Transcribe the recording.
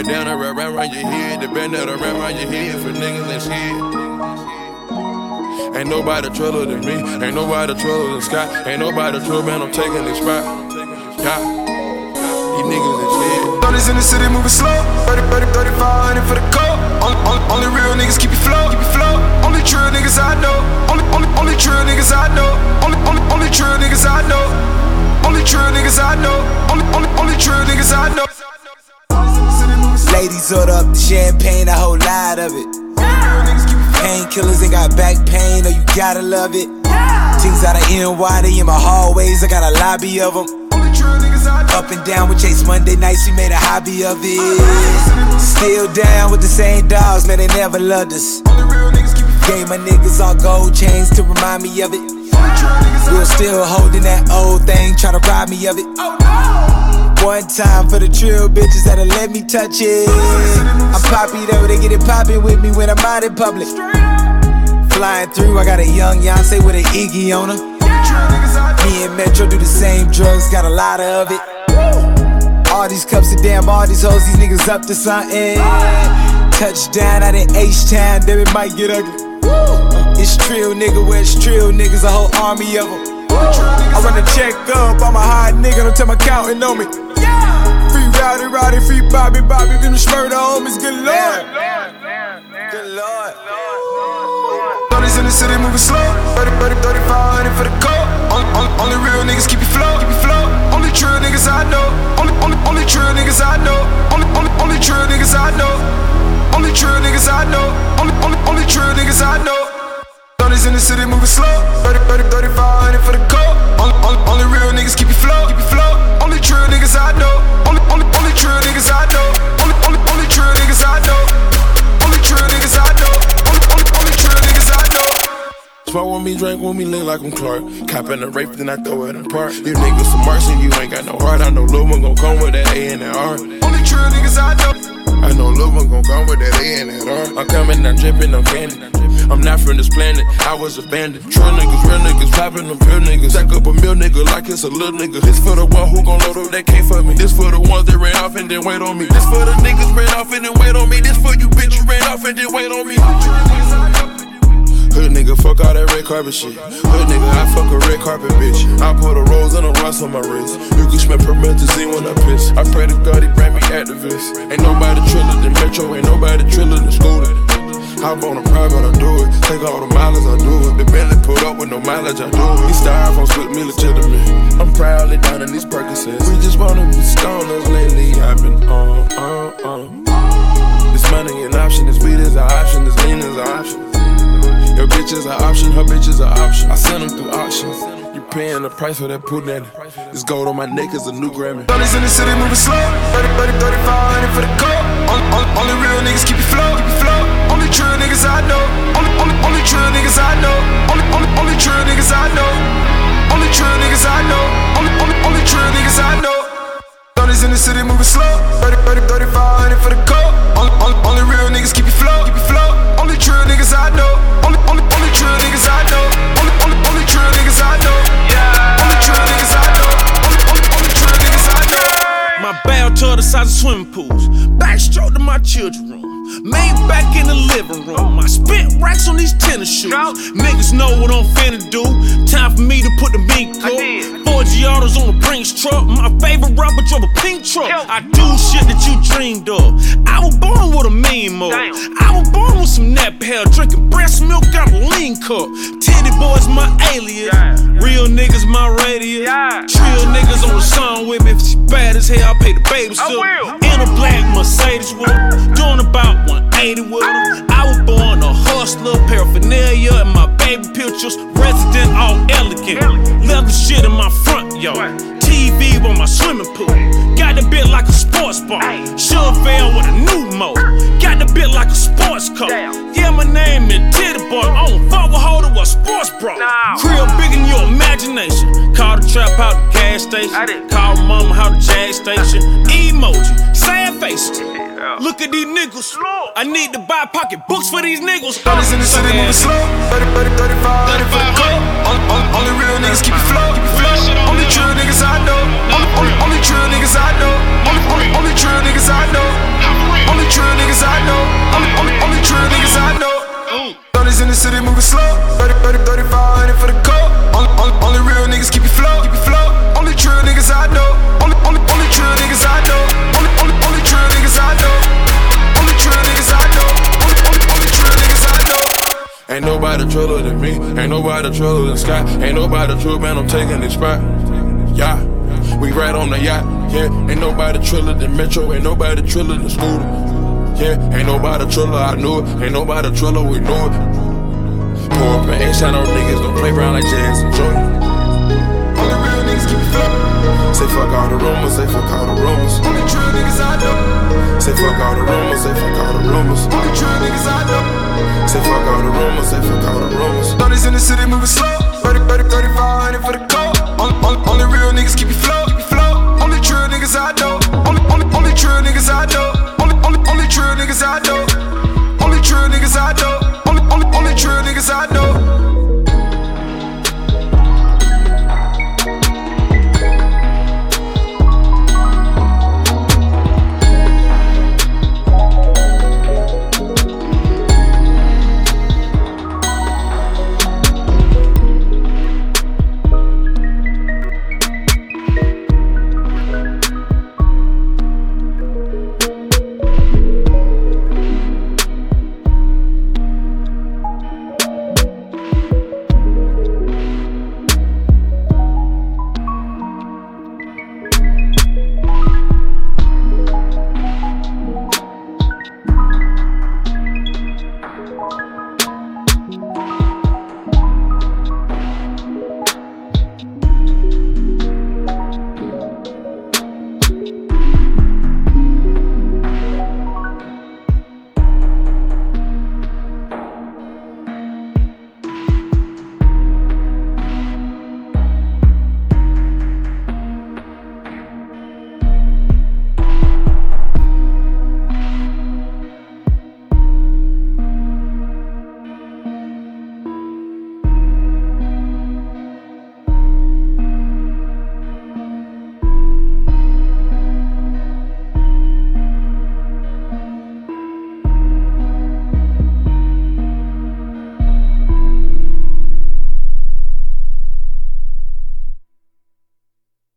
bandana wrap around your head. The bandana wrap around your head for niggas and shit. Ain't nobody truller than me. Ain't nobody truller than Scott. Ain't nobody truller, man, I'm taking this spot. Yeah. These niggas and shit. Brothers in the city moving slow. 3500 for the coat. Only real niggas keep you flow. Only true niggas I know. Only true niggas I know. Only true niggas I know. Only true niggas I know. Only true niggas I know. Ladies order up the champagne, a whole lot of it. Painkillers ain't got back pain, oh you gotta love it. Things out of NY, they in my hallways, I got a lobby of them. Up and down with Chase Monday nights, we made a hobby of it. Still down with the same dogs, man, they never loved us. Gave my niggas all gold chains to remind me of it. We're still holding that old thing, tryna rob me of it. One time for the trill bitches that'll let me touch it. I'm poppy though, they get it poppin' with me when I'm out in public. Flying through, I got a young Beyonce with an Iggy on her. Me and Metro do the same drugs, got a lot of it. All these cups of damn, all these hoes, these niggas up to something. Touchdown out in H-Town, then it might get ugly. It's trill nigga, where it's trill niggas, a whole army of them. I run a check up, I'm a hot nigga, don't tell my accountant on me. Free Rowdy, free Bobby, them the Smurda homies, good lord. Good lord. Brothers in the city moving slow. 3500 for the coat. Only real niggas keep you flow. Only true niggas I know. Only true niggas I know. Only true niggas I know. Only true niggas I know. Only true niggas I know. Brothers in the city moving slow. 3500 for the coat. Only real niggas keep you flow. Only true niggas I know. Only true niggas I know. Only true niggas I know. Only true niggas I know. Only true niggas I know. Smoke with me, drink with me, lean like I'm Clark. Coppin' a rape, then I throw it in park. You niggas some marks and you ain't got no heart. I know Lil' one gon' come with that A and that R. Only true niggas I know. I know Lil' one gon' come with that A and that R. I'm coming, I'm drippin', I'm candy. I'm not from this planet, I was abandoned. True niggas, real niggas, poppin' them pure niggas. Stack up a meal nigga like it's a little nigga. This for the one who gon' load up that can't fuck me. This for the ones that ran off and then wait on me. This for the niggas ran off and then wait on me. This for you bitch you ran off and then wait on me. Hood nigga, fuck all that red carpet shit. Hood nigga, I fuck a red carpet bitch. I put a rose and a rust on my wrist. You can smell promethazine when I piss. I pray to God he bring me activists. Ain't nobody triller than Metro, ain't nobody triller than Scooter. Hop on a private, I do it. Take all the mileage, I do it. The Bentley put up with no mileage, I do it. These styrofoam split me legitimate. I'm proudly down in these Percocets. We just wanna be stoners lately. I've been This money an option, this weed is an option, this lean is an option. Your bitch is an option, her bitch is an option. I send them through auctions. You paying the price for that punani. This gold on my neck is a new Grammy. Brothers in the city moving slow. 3500 for the coat. Only real niggas keep you flow. Only true niggas I know. Only true niggas I know. Only true niggas I know. Only true niggas I know. Only true niggas I know. Brothers in the city moving slow. 3500 for the coat. Only real niggas keep you flow. Only true niggas I know. Only true niggas I know. Only true niggas I know. Only true niggas I know. Only true niggas I know. My bathtub the size of swimming pools. Backstroke to my children's room. Made back in the living room. I spent racks on these tennis shoes. Niggas know what I'm finna do. Time for me to put the mink coat. 4 Giottos on a Brinks truck. My favorite rapper drove a pink truck. I do shit that you dreamed of. I was born with a mean mode. I was born with some nappy hair, drinking breast milk out a lean cup. Titty boys my alias. Real niggas my radius. Trill niggas on the song with me. If she bad as hell, I pay the babysitter. In a black Mercedes with her. Doing about 180 with her. I was born a hustler, paraphernalia in my baby pictures. Resident all elegant. Leather shit in my front yard. TV on my swimming pool. Got the bit like a sports bar. Chevelle with a new mode. Got the bit like a sports car. Yeah, my name is Titty Boy. I don't fuck with holder or sports bra. Crib big in your imagination. Call the trap out the gas station. Call mama out the jag station. Emoji, sad faces. Look at these niggas. I need to buy pocket books for these niggas. Brothers in the city moving slow. 35 for the coat. Only real niggas keep you flow. Only true niggas I know. Only true niggas I know. Only true niggas I know. triller than me. Ain't nobody triller than Sky. Ain't nobody true, man, I'm taking this spot. Yeah, we ride on the yacht. Yeah, ain't nobody triller than Metro. Ain't nobody triller than Scooter. Yeah, ain't nobody triller, I knew it. Ain't nobody triller, we knew it. Pour up and ain't shine on niggas, don't play around like Jazz and Joy. Only real niggas keep it flowing. Say fuck all the rumors, say fuck all the rumors. Only true niggas I know. Say fuck all the rumors, say fuck all the rumors. Only true niggas I know. Say fuck all the rumors, say fuck all the rumors. 30s in the city moving slow. 3500 for the coat. Only real niggas keep it flow. Only true niggas I know. Only true niggas I know. Only true niggas I know. Only true niggas I know.